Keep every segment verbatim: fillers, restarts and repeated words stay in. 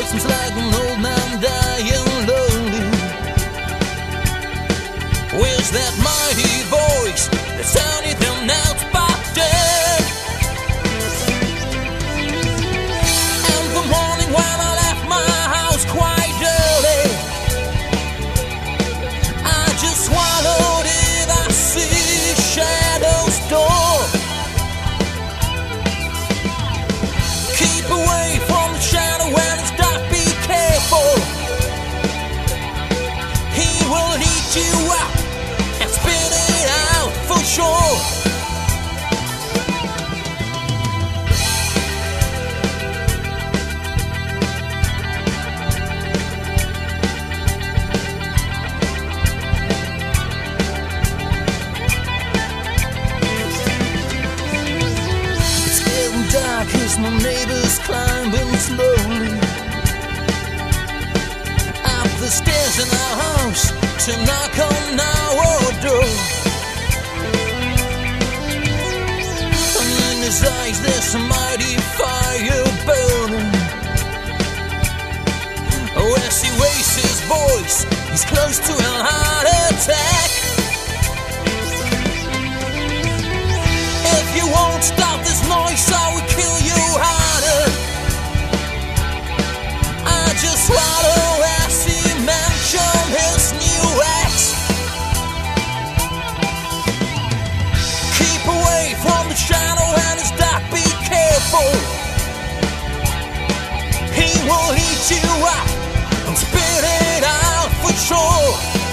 Seems like an old man dying lonely. Where's that mighty voice that's anything else but dead? And the morning when I left my house quite early, I just swallowed it. I see shadows door. Keep away from the shadow when it's dark, be careful. He will eat you up and spit it out for sure. It's getting dark as my neighbor's climbing slowly up the stairs in our house to knock on our door. And in his eyes there's a mighty fire burning. Oh, as he raises his voice, he's close to a heart attack. If you won't stop this noise, I will kill you harder. I just swallow as he mentioned his new ex. Keep away from the shadow and his dark, be careful. He will eat you up and spit it out for sure.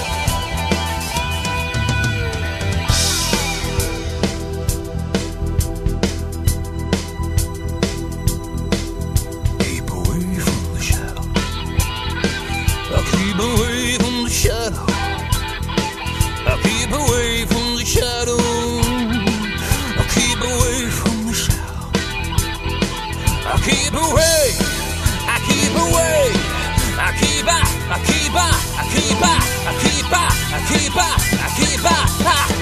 Keep away from the shadow. I'll keep away from the shadow. I'll keep away from the shadow. I'll keep away from the shadow. I'll keep away. I keep away. I keep out. I keep out. I keep out. I keep out. I keep out. I keep out.